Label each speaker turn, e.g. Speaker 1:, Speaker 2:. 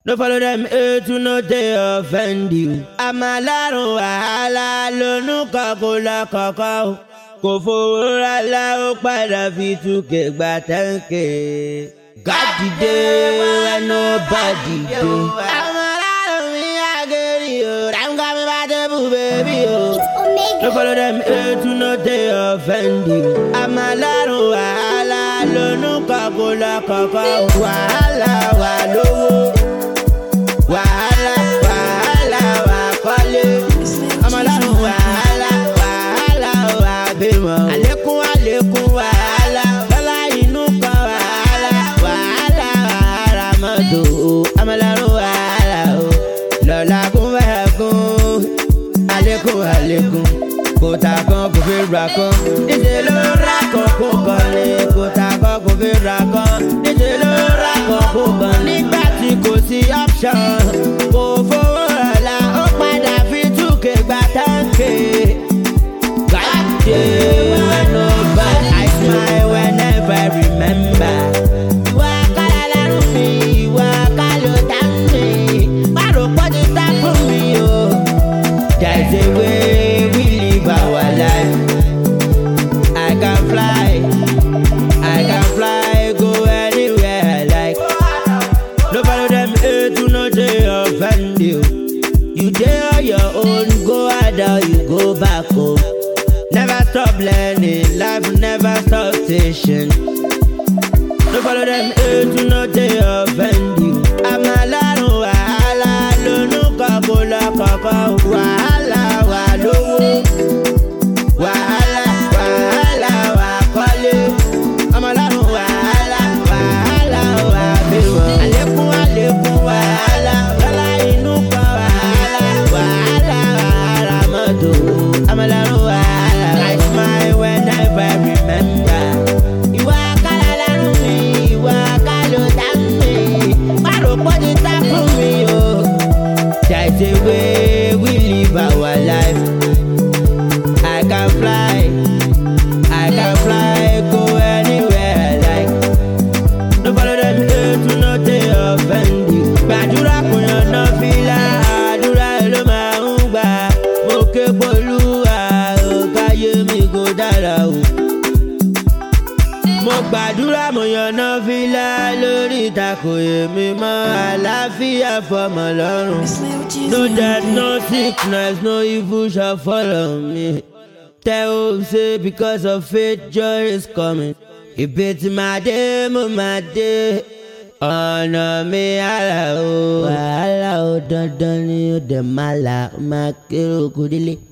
Speaker 1: No follow them hate to no they offend you. Amalaro wahala lonu kakola kakao. Kò fowó rálá ó padà fi túkè gba tẹ́ǹkè. God dìde when nobody dey. Amalaro mi ageri o, dem call me my table baby o. No follow them hate to no they offend you. Amalaro wahala lonu kakola kakao. Wahala wa lówó. Wahala, wahala, wakole. Amalaro wahala, wahala, wabimo. Alekun, alekun, wahala. Lọ́la inú kan wahala, wahala, wahala mọ́tò. Amalaro wahala o. Lọ́la kún fẹ́kún. Alekun, alekun. Kòtà kan kò fi ra kan. Níṣẹ́ ló ra kan kó kan ní. Kòtà kan kò fi ra kan. Níṣẹ́ ló ra kan kó kan. Nígbà tí kò sí option. Kò fowó ọ̀la ó padà fi túkè gba tẹ́ǹkè. Gàdé when nobody I smile whenever I remember. Ìwà kálá lẹ́rù mi, ìwà kálọ̀ tá mi. Bárò pọ́jú tá fún mi o. There's a way we live our life. I can fly, go anywhere I like. No follow them hate to no they offend you. You dey on your own, go out or you go back home. Never stop learning, life never stop teaching. No follow them hate to no they offend you. Amalaro wahala lonu kakola kakao. Wahala wa lówó. Wahala, wahala, wakole. Amalaro wahala, wahala, wabimo. Alekun, alekun, wahala. Lọ́la inú kan wahala, wahala, wahala mọ́tò. Amalaro wahala. I smile whenever I remember. Ìwà kálá lẹ́rù mi, ìwà kálọ̀ tá mi. Bárò pọ́jú tá fún mi o. There's a way we live our life. I can fly, go anywhere I like. No follow them hate to no they offend you. Gbàdúrà kò yànnà fìlà, àdúrà ló máa ń gbà. Mo ké polúwa, ò káyé mi kò dára o. Mo gbàdúrà mo yànnà fìlà lórí ìtàkùn èmi mọ́ àlàáfíà fọmọ lọ́rùn. No death, no sickness, no evil shall follow me. Tell hope say because of faith joy is coming. Ìbètì máa dé mo máa dé. Ọ̀nà mi àlà o. Wàhálà o dandan ni ó dẹ̀ máa là ó máa kéré okùn délé.